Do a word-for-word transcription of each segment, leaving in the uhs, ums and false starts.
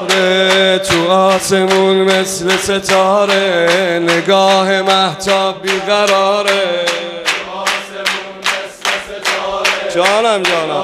تو آسمون مثل ستاره، نگاه مهتاب بیقراره. جانم جانم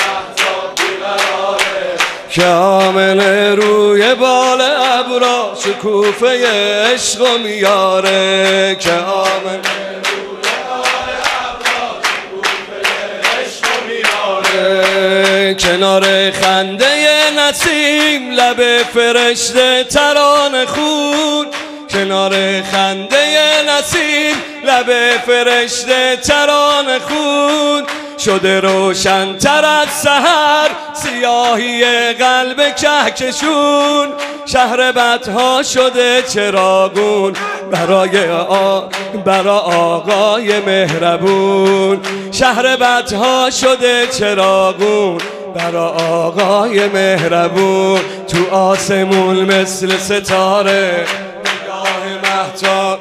که آمنه روی بال ابرا شکوفه عشق و میاره. که آمنه روی بال ابرا شکوفه عشق و میاره. کنار خنده نسیم لب فرشته ترانه خون. کنار خنده نسیم لب فرشته ترانه خون. شده روشن تر از سحر سیاهی قلب کهکشون. شهر بدها شده چراغون برای آ... برای آقای مهربون. شهر بدها شده چراغون برای آقای مهربون. تو آسمون مثل ستاره، نگاه مهتاب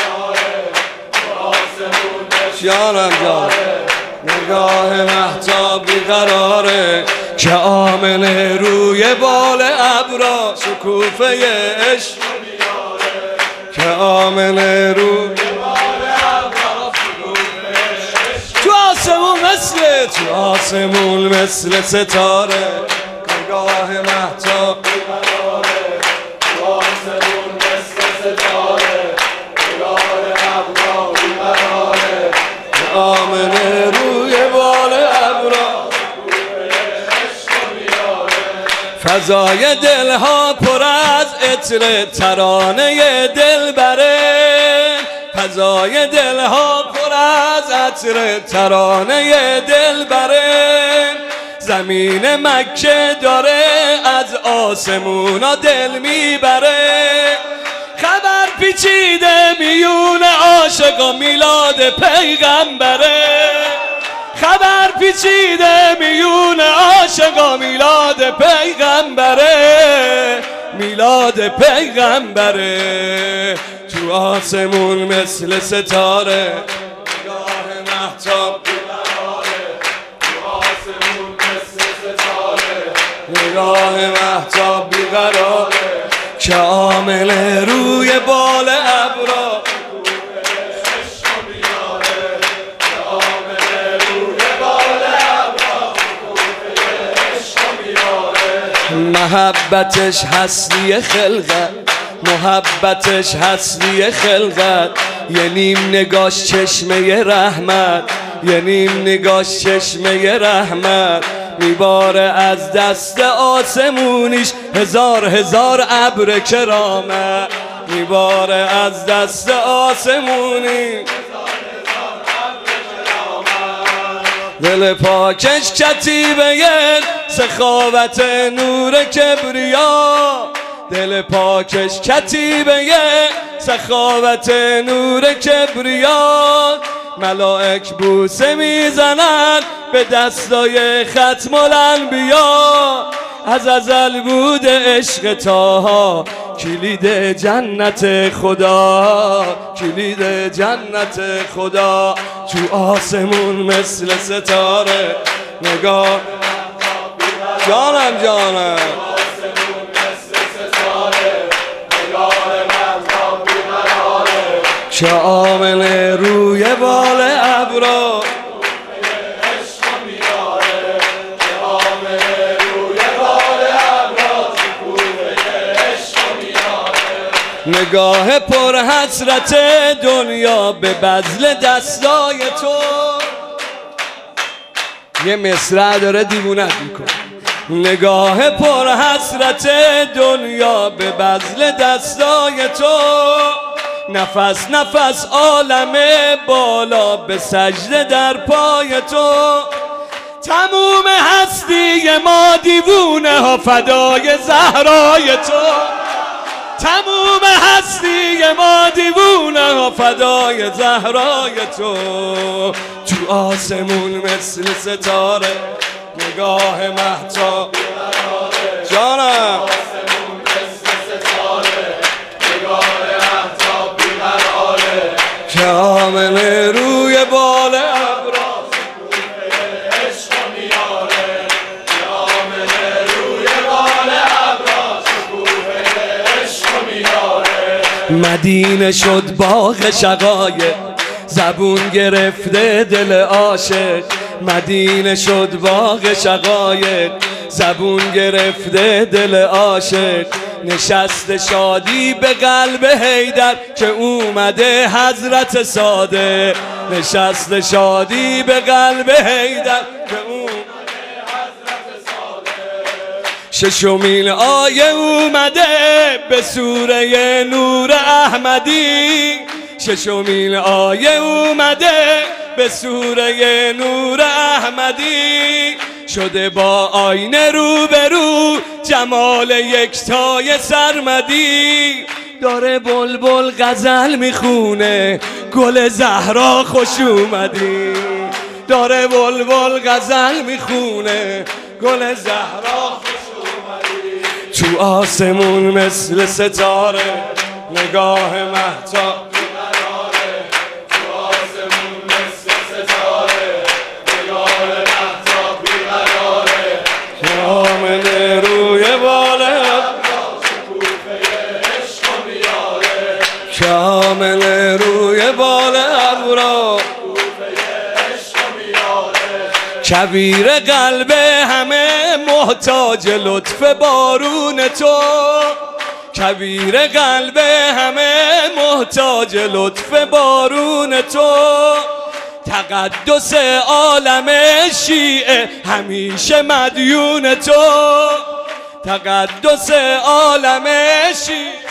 جانم جان نگاه مهتاب بیقراره. که آمنه روی بال ابرا شکوفه عشق میاره. که آمنه روی بال ابرا شکوفه عشق. تو آسمون مثل تو آسمون مثل ستاره، نگاه مهتاب بیقراره. تو آسمون مثل ستاره، نگاه ابرا بیقراره. که آمنه روی بال ابرا فضای دلها پر از عطر ترانه دلبره. فضای دلها پر از عطر ترانه دلبره. زمین مکه داره از آسمونا دل میبره. خبر پیچیده میون عاشقا میلاد پیغمبره. خبر پیچیده میون عاشقا میلاد پیغمبره. میلاد پیغمبره. تو آسمون مثل ستاره، نگاه مهتاب بیقراره. تو آسمون مثل ستاره، نگاه مهتاب بیقراره. که آمنه روی بال ابرا محبتش هستی خلقت، محبتش هستی خلقت. یه نیم نگاش چشمه رحمت، یه نیم نگاش چشمه رحمت. میباره از دست آسمونیش هزار هزار ابر کرامت. میباره از دست آسمونیش دل پاکش کتیبه سخاوت نور کبریا. دل پاکش کتیبه سخاوت نور کبریا. ملائک بوسه میزنن به دستای ختم الانبیا. از ازل بود عشق تاها کلید جنت خدا. کلید جنت خدا. تو آسمون مثل ستاره، نگاه جانم جانم که آمنه روی بال ابرا نگاه پر حسرت دنیا به بذل دستای تو. یه مصرع داره دیوونت میکنه. نگاه پر حسرت دنیا به بذل دستای تو. نفس نفس عالم بالا به سجده در پای تو. تموم هستی ما دیوونه ها فدای زهرای تو. تموم هستی ما دیوونه ها فدای زهرای تو. تو آسمون مثل ستاره، نگاه مهتاب جانم که آمنه روی بال ابرا مدینه شد باغ شقایق، زبون گرفته دل عاشق. مدینه شد باغ شقایق، زبون گرفته دل عاشق. نشست شادی به قلب حیدر که اومده حضرت صادق. نشست شادی به قلب حیدر که اومده حضرت صادق. ششمین آیه اومده به سوره نور احمدی. ششمین آیه اومده به سوره نور احمدی. شده با آینه رو به رو جمال یکتای سرمدی. داره بلبل غزل میخونه گل زهرا خوش اومدی. داره بلبل غزل میخونه گل زهرا خوش اومدی. تو آسمون مثل ستاره نگاه مهتاب کامل روی بال ابرا. کبیر قلب همه محتاج لطف بارون تو. کبیر قلب همه محتاج لطف بارون تو. تقدس عالم شیعه همیشه مدیون تو. تقدس عالم شیعه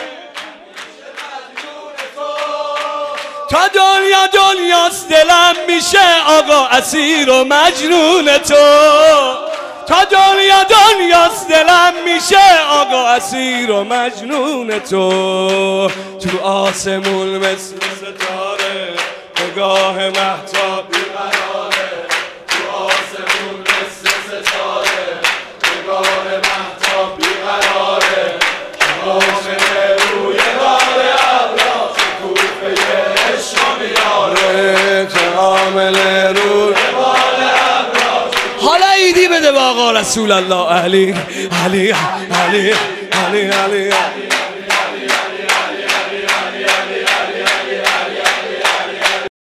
تا دنیا دنیاست دلم میشه آقا اسیر و مجنون تو. تا دنیا دنیاست دلم میشه آقا اسیر و مجنون تو. تو آسمون مثل ستاره نگاه مهتاب بیقراره. تو آسمون مثل ستاره نگاه مهتاب بیقراره. کامل روی بال ابرا شکوفه عشق میاره. کامل روی بال ابرا. حالا ایدی بده با آقا رسول الله علی علی علی علی علی, علی.